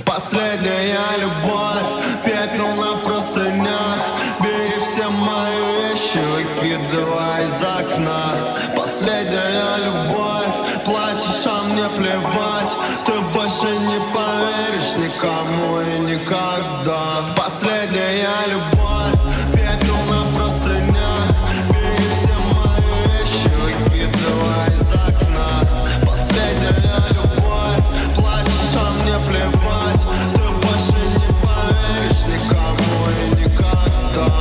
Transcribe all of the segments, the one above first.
Последняя любовь, пепел на простынях. Бери все мои вещи, выкидывай из окна. Последняя любовь, плачешь, а мне плевать. Ты больше не поверишь никому и никогда. Последняя любовь, пепел на простынях. Бери все мои вещи, выкидывай из окна. Последняя любовь, плачешь, а мне плевать. Ты больше не поверишь никому и никогда.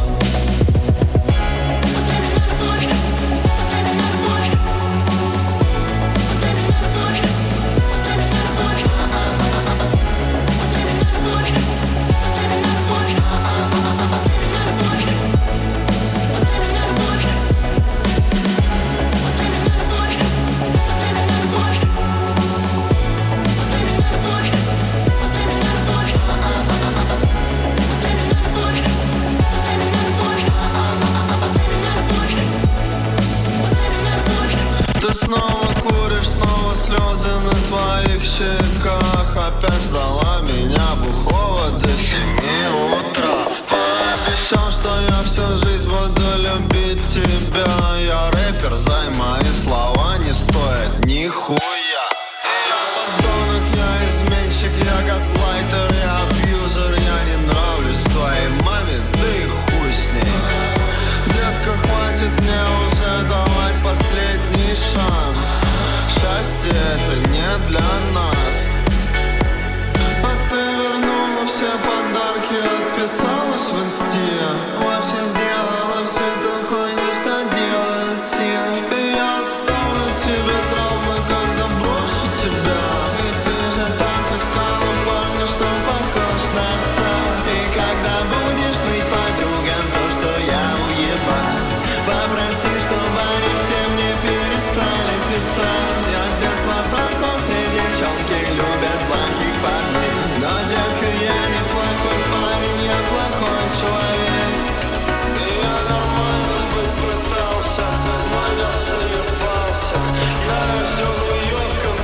Ты снова куришь, снова слезы на твоих щеках. Опять ждала меня бухого до 7 утра. Пообещал, что я всю жизнь буду любить тебя. Я рэпер, зай, мои слова не стоят нихуя. Я подонок, я изменщик, я газлайтер, я абьюзер. Я не нравлюсь твоей маме, да и хуй с ней. Детка, хватит мне уже давать последний шанс. Счастье это не для нас. А ты вернула все подарки, отписалась в инсте. Вообще сделала всю эту хуйню, что делает все. И я оставлю тебе травмы, когда брошу тебя. И ты же так искала парня, что похож на отца. И когда будешь ныть подругам то, что я уебал, попроси, чтобы они все мне перестали писать. Я с детства знал, что все девчонки любят плохих парней. Но, детка, я не плохой парень, я плохой человек. И я нормально быть пытался, нормально заебался. Я рожден уёбком,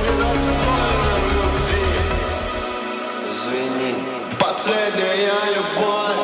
недостойным любви. Извини. Последняя любовь,